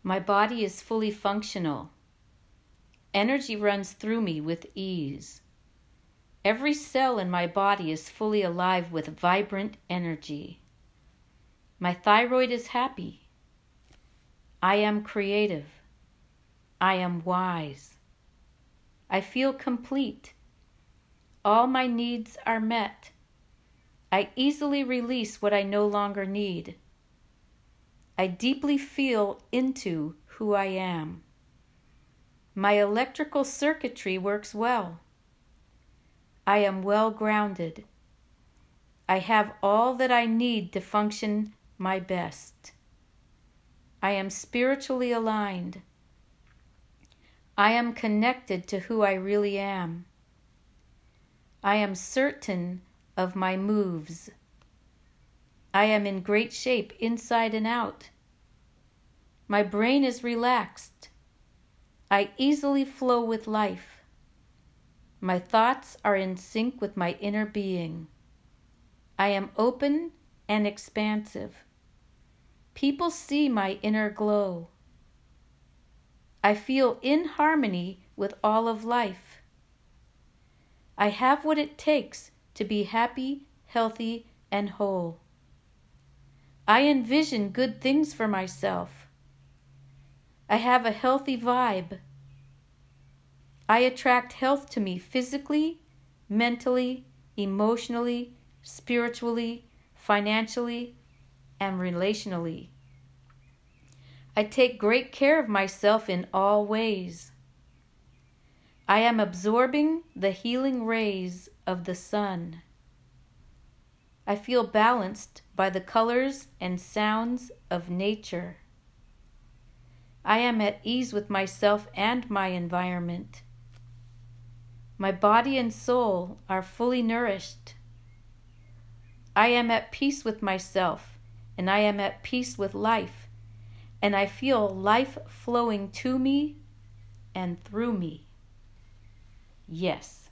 My body is fully functional. Energy runs through me with ease. Every cell in my body is fully alive with vibrant energy. My thyroid is happy. I am creative. I am wise. I feel complete. All my needs are met. I easily release what I no longer need. I deeply feel into who I am. My electrical circuitry works well. I am well grounded. I have all that I need to function my best. I am spiritually aligned. I am connected to who I really am. I am certain of my moves. I am in great shape inside and out. My brain is relaxed. I easily flow with life. My thoughts are in sync with my inner being. I am open and expansive. People see my inner glow. I feel in harmony with all of life. I have what it takes to be happy, healthy, and whole. I envision good things for myself. I have a healthy vibe. I attract health to me physically, mentally, emotionally, spiritually, financially, and relationally. I take great care of myself in all ways. I am absorbing the healing rays of the sun. I feel balanced by the colors and sounds of nature. I am at ease with myself and my environment. My body and soul are fully nourished. I am at peace with myself, and I am at peace with life, and I feel life flowing to me and through me. Yes.